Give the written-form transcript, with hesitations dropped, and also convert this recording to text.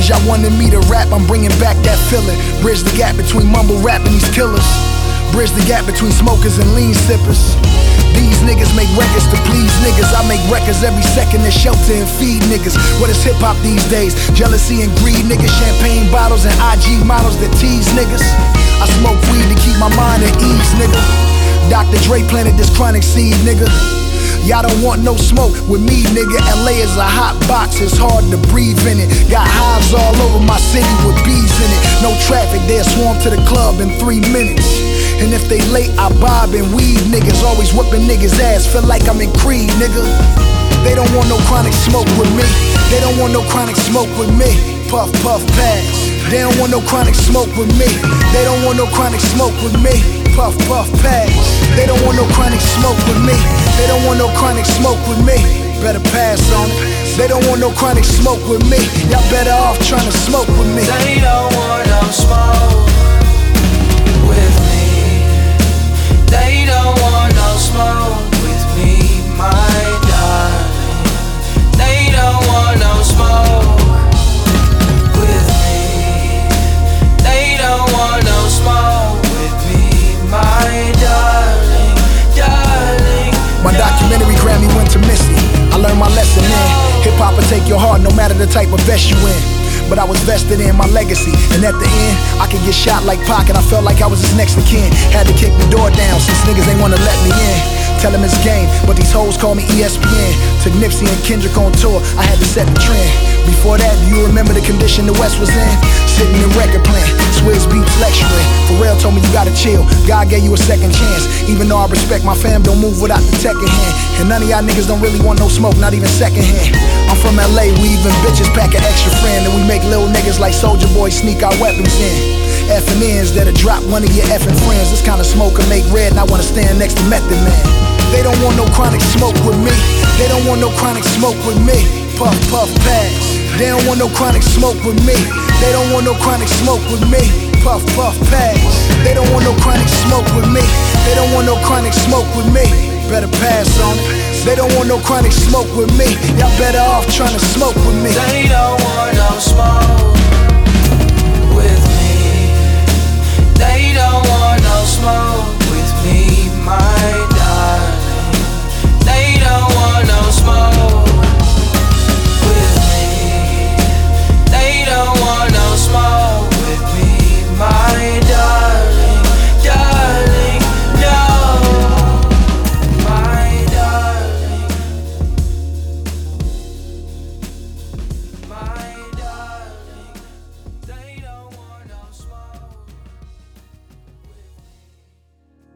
niggas, y'all wanted me to rap, I'm bringing back that feeling. Bridge the gap between mumble rap and these killers. Bridge the gap between smokers and lean sippers. These niggas make records to please niggas. I make records every second to shelter and feed niggas. What is hip hop these days? Jealousy and greed, niggas. Champagne bottles and IG models that tease niggas. I smoke weed to keep my mind at ease, nigga. Dr. Dre planted this chronic seed, nigga. Y'all don't want no smoke with me, nigga. LA is a hot box, it's hard to breathe in it. Got hives all over my city with bees in it. No traffic, they'll swarm to the club in 3 minutes. And if they late, I bob and weave, niggas. Always whooping niggas' ass, feel like I'm in Creed, nigga. They don't want no chronic smoke with me. They don't want no chronic smoke with me. Puff, puff, pass. They don't want no chronic smoke with me. They don't want no chronic smoke with me. Puff, puff, pass. They don't want no chronic smoke with me. They don't want no chronic smoke with me. Better pass on it. They don't want no chronic smoke with me. Y'all better off trying to smoke with me. They don't want no smoke with me. They don't want no smoke with me, my darling. They don't want no smoke with me. They don't want no smoke with me, my darling, darling. My documentary Grammy went to Missy. I learned my lesson in. Hip hop will take your heart no matter the type of vest you in. But I was vested in my legacy, and at the end, I could get shot like Pac, and I felt like I was his next of kin. Had to kick the door down since niggas ain't wanna let me in. Tell them it's game, but these hoes call me ESPN. Took Nipsey and Kendrick on tour, I had to set the trend. Before that, do you remember the condition the West was in? Sitting in record plant, Swizz Beatz lecturing. Pharrell told me you gotta chill, God gave you a second chance. Even though I respect my fam, don't move without the tech in hand. And none of y'all niggas don't really want no smoke, not even second hand. I'm from LA, we even bitches pack an extra friend. And we make little niggas like Soulja Boy sneak our weapons in. Effing ends that'll drop one of your effing friends. This kind of smoke can make red, and I wanna stand next to Method Man. They don't want no chronic smoke with me. They don't want no chronic smoke with me. Puff, puff, pass. They don't want no chronic smoke with me. They don't want no chronic smoke with me. Puff, puff, pass. They don't want no chronic smoke with me. They don't want no chronic smoke with me. Better pass on it. They don't want no chronic smoke with me. Y'all better off trying to smoke with me. They don't want no smoke